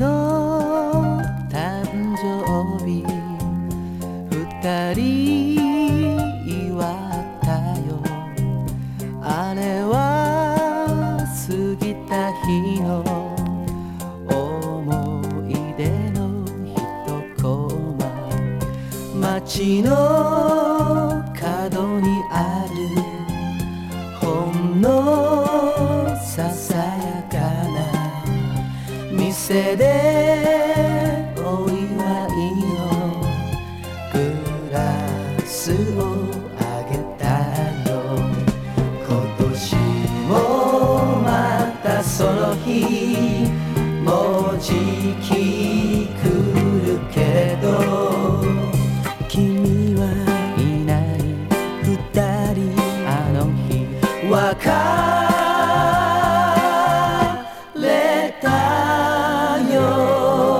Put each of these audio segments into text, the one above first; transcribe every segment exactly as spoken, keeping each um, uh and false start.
の誕生日二人祝ったよ。あれは過ぎた日の思い出の一コマ。街の角にあるほんのささやかな店でお祝いのグラスをあげたよ。今年もまたその日もうじき来るけど、君はいない二人あの日別れたよ。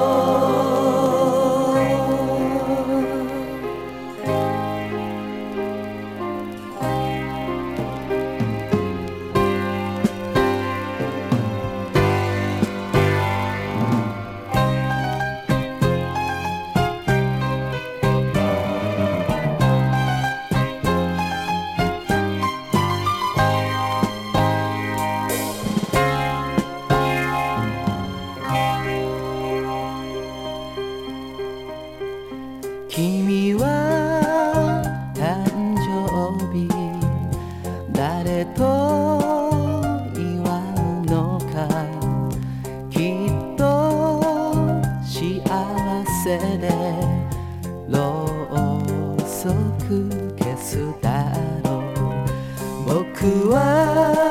君は誕生日誰と祝うのか、きっと幸せでろうそく消すだろう。僕は